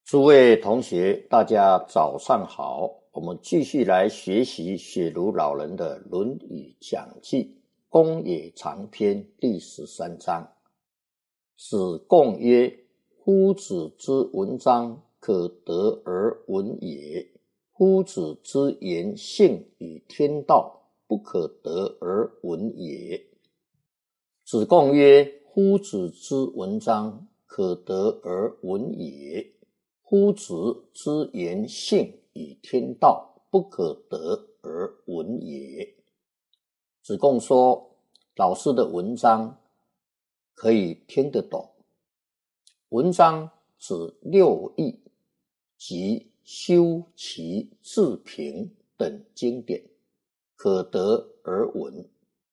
诸位同学，大家早上好。我们继续来学习雪庐老人的《论语讲记》公冶长篇第13章。子贡曰：夫子之文章，可得而闻也；夫子之言性与天道，不可得而闻也。子贡曰：夫子之文章，可得而闻也；夫子之言性与天道，不可得而闻也。子贡说，老师的文章可以听得懂。文章指六艺及修齐治平等经典，可得而闻。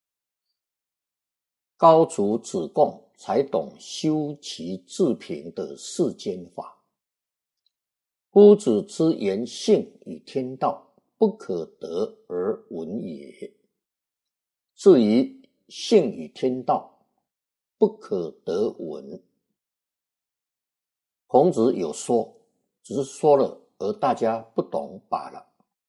高祖子贡才懂修齐治平的世间法。夫子之言性与天道，不可得而闻也。至于性与天道，不可得闻，孔子有说，只是说了而大家不懂罢了。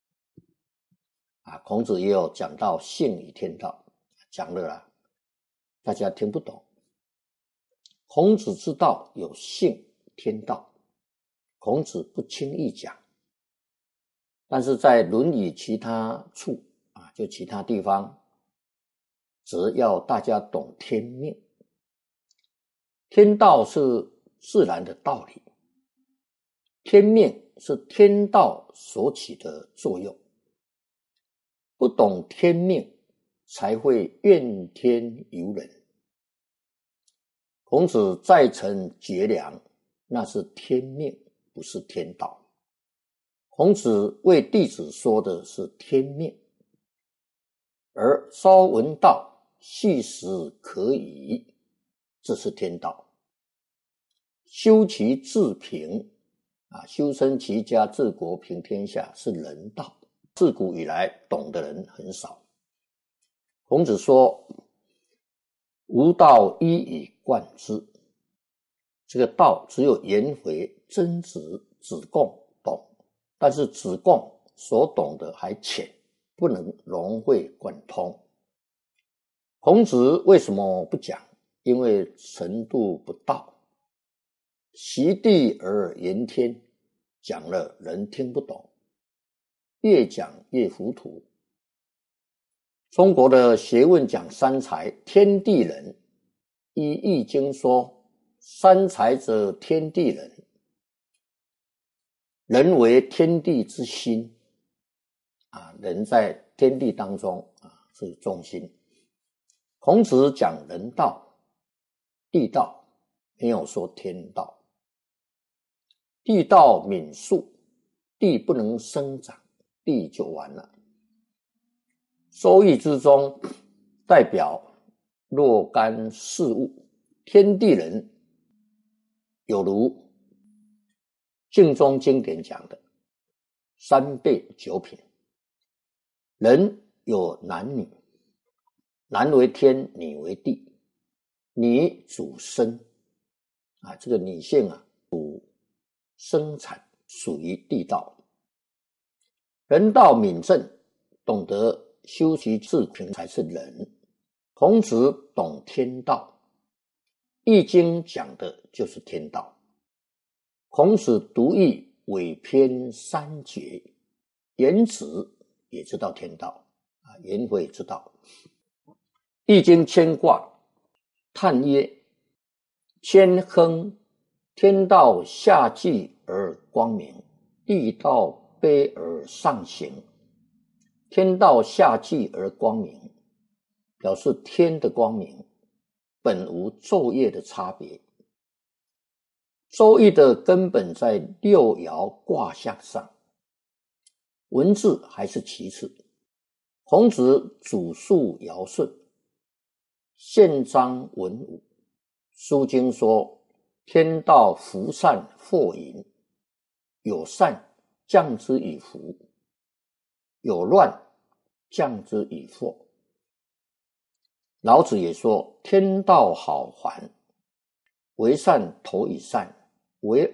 孔子也有讲到性与天道，讲了啦，大家听不懂。孔子知道有性天道，孔子不轻易讲，但是在《论语》其他处就其他地方，则要大家懂天命。天道是自然的道理，天命是天道所起的作用。不懂天命，才会怨天尤人。孔子在陈绝粮，那是天命，不是天道。孔子为弟子说的是天命，而稍闻道，细时可以，这是天道。修齐治平，修身齐家治国平天下是人道。自古以来懂的人很少。孔子说，吾道一以贯之。这个道只有颜回、曾子、子贡懂，但是子贡所懂的还浅，不能融会贯通。孔子为什么不讲？因为程度不到。席地而言天，讲了人听不懂，越讲越糊涂。中国的学问讲三才，天地人，依易经说，三才者天地人，人为天地之心，人在天地当中是中心。孔子讲人道、地道，没有说天道。地道敏树，地不能生长，地就完了。周易之中代表若干事物，天地人有如镜中经典讲的三辈九品。人有男女，男为天，女为地，女主生，这个女性主生产，属于地道。人道敏正，懂得修齐治平才是人。孔子懂天道，易经讲的就是天道。孔子独译伪篇三绝，颜子也知道天道，颜回也知道。易经牵卦，叹曰：谦亨，天道下济而光明，地道卑而上行。天道下济而光明，表示天的光明本无昼夜的差别。周易的根本在六爻卦象上，文字还是其次。孔子主述尧舜，宪章文武。书经说，天道福善祸淫，有善降之以福，有乱降之以祸。老子也说，天道好还，为善投以善，为恶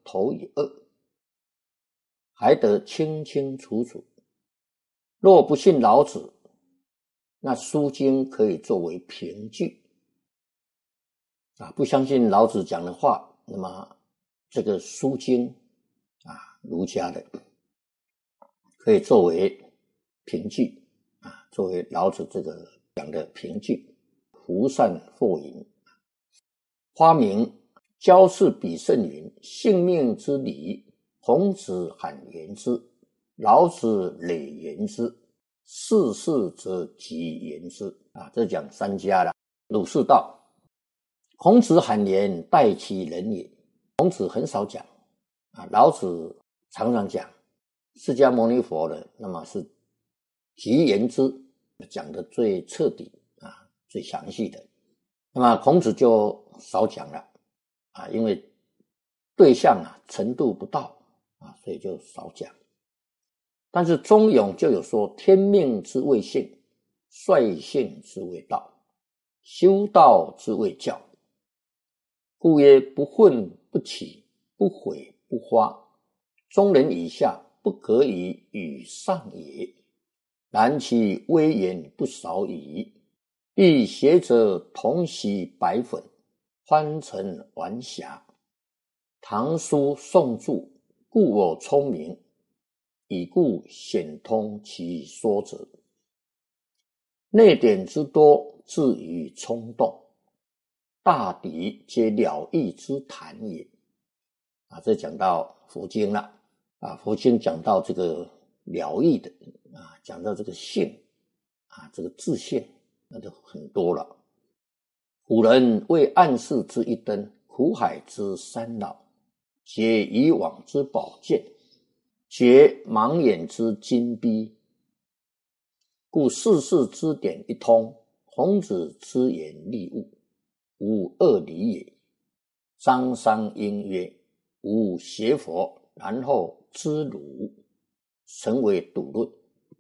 头以二，还得清清楚楚。若不信老子，那书经可以作为凭据不相信老子讲的话，那么这个书经儒家的可以作为凭据作为老子这个讲的凭据。福善祸淫，花名交氏比甚云：性命之理，孔子罕言之，老子累言之，世事则急言之这讲三家了。鲁士道：孔子罕言，待其人也。孔子很少讲老子常常讲，释迦牟尼佛的那么是急言之，讲的最彻底最详细的。那么孔子就少讲了因为对象程度不到所以就少讲。但是中庸就有说：天命之谓性，率性之谓道，修道之谓教。故曰：不愤不启，不毁不花，中人以下，不可以与上也。然其威严不少矣。亦学者同洗白粉，欢成玩侠。唐书宋著，故我聪明，以故显通其说者。内典之多，至于冲动，大抵皆了义之谈也。这讲到佛经了佛经讲到这个了义的讲到这个性这个自性，那就很多了。古人为暗室之一灯，苦海之三老，解以往之宝剑，解盲眼之金逼。故世事之典一通，孔子之言立物，无二理也。张商英曰：吾学佛，然后知儒，成为笃论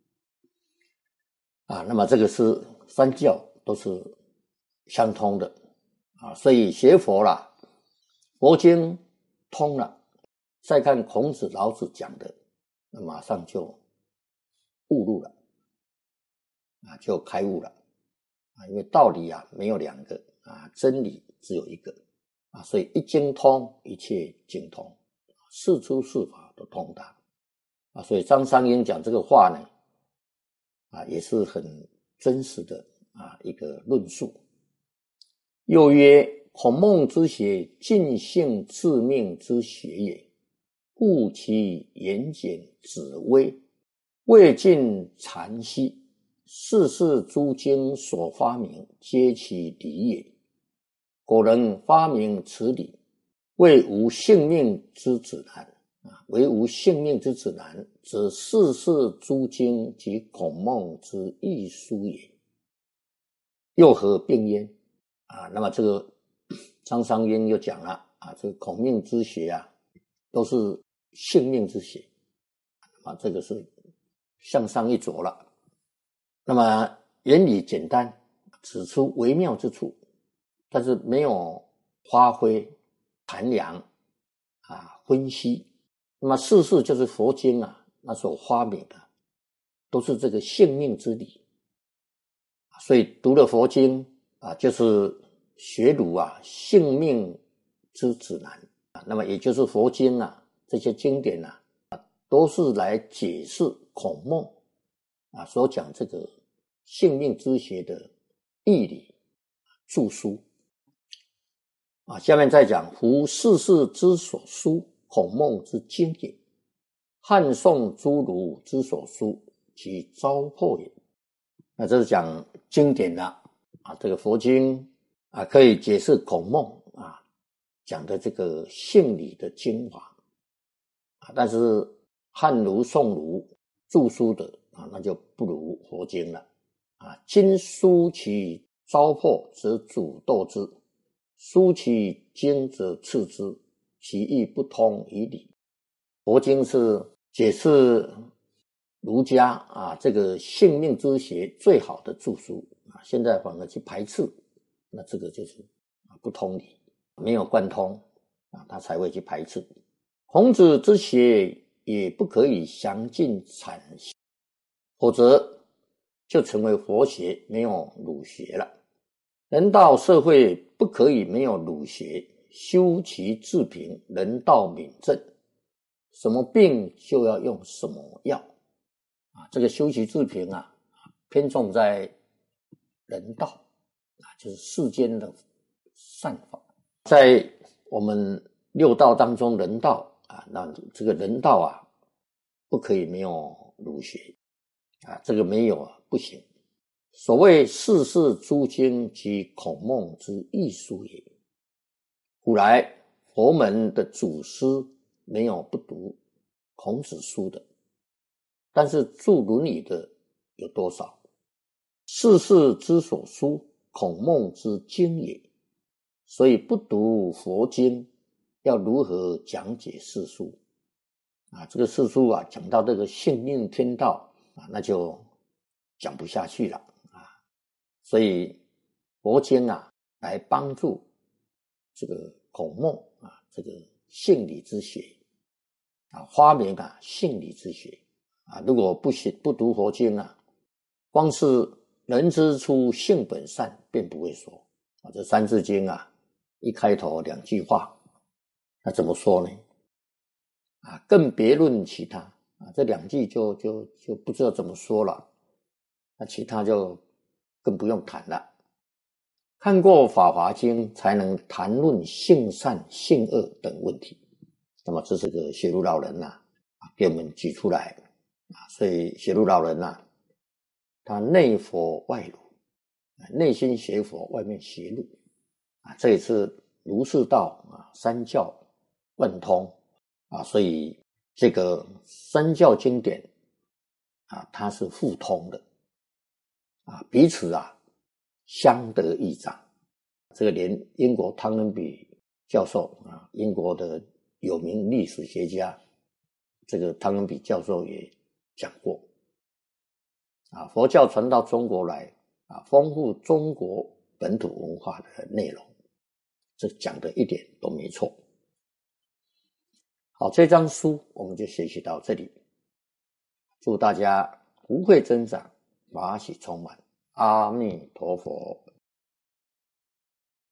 那么这个是三教都是相通的所以学佛啦，佛经通了，再看孔子老子讲的，那马上就悟入了就开悟了因为道理没有两个真理只有一个所以一经通，一切经通，事出事法都通达所以张商英讲这个话呢也是很真实的一个论述。又曰：孔孟之学，尽性致命之学也，故其言简止微，未尽禅息，世事诸经所发明，皆其理也。古人发明此理，为无性命之指南为无性命之指南，则世事诸经及孔孟之异书也。又何病焉那么这个张商英又讲了这个孔孟之学都是性命之学这个是向上一着了。那么原理简单，指出微妙之处，但是没有发挥谈量分析。那么世事就是佛经那所发明的都是这个性命之理所以读了佛经就是学儒性命之指南那么也就是佛经这些经典都是来解释孔孟所讲这个性命之学的义理著书下面再讲：夫世事之所书，孔孟之经也；汉宋诸儒之所书，其糟粕也。那这是讲经典的这个佛经可以解释孔孟讲的这个性理的精华但是汉儒宋儒著书的那就不如佛经了今书其糟粕，则主斗之；书其经，则次之，其义不通于理。佛经是解释儒家这个性命之学最好的著书现在反而去排斥，那这个就是不通理，没有贯通他才会去排斥。 孔子之学也不可以详尽阐释，否则就成为佛学，没有儒学了。人道社会不可以没有儒学，修其治平，人道敏正，什么病就要用什么药这个修其治平偏重在人道就是世间的善法。在我们六道当中，人道那这个人道不可以没有儒学这个没有不行。所谓世事诸经及孔孟之艺术也。古来佛门的祖师没有不读孔子书的，但是著伦理的有多少？世事之所书，孔孟之经也。所以不读佛经，要如何讲解世书这个世书讲到这个性命天道那就讲不下去了所以佛经来帮助这个孔孟这个性理之学发明性理之学如果不读佛经光是人之初性本善便不会说这三字经一开头两句话，那怎么说呢更别论其他这两句就不知道怎么说了，那其他就更不用谈了。看过《法华经》才能谈论性善性恶等问题。那么这是个学儒老人给我们举出来所以学儒老人他内佛外儒，内心学佛，外面学儒这也是儒释道三教贯通所以这个三教经典它是互通的彼此相得益彰。这个连英国汤恩比教授英国的有名历史学家，这个汤恩比教授也讲过佛教传到中国来丰富中国本土文化的内容，这讲的一点都没错。好，这张书我们就学习到这里，祝大家福慧增长，法喜充满，阿弥陀佛。